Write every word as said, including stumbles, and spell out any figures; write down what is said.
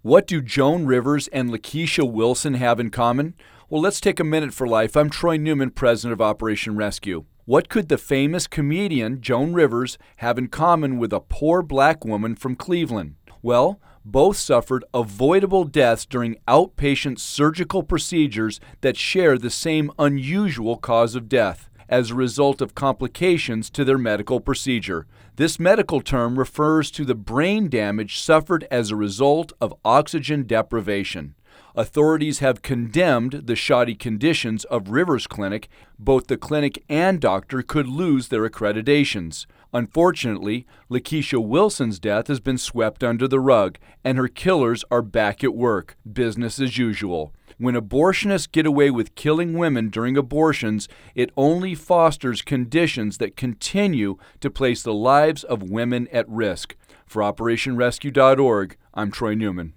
What do Joan Rivers and Lakeisha Wilson have in common? Well, let's take a minute for life. I'm Troy Newman, president of Operation Rescue. What could the famous comedian Joan Rivers have in common with a poor black woman from Cleveland? Well, both suffered avoidable deaths during outpatient surgical procedures that share the same unusual cause of death as a result of complications to their medical procedure. This medical term refers to the brain damage suffered as a result of oxygen deprivation. Authorities have condemned the shoddy conditions of Rivers Clinic. Both the clinic and doctor could lose their accreditations. Unfortunately, Lakeisha Wilson's death has been swept under the rug, and her killers are back at work, business as usual. When abortionists get away with killing women during abortions, it only fosters conditions that continue to place the lives of women at risk. For Operation Rescue dot org, I'm Troy Newman.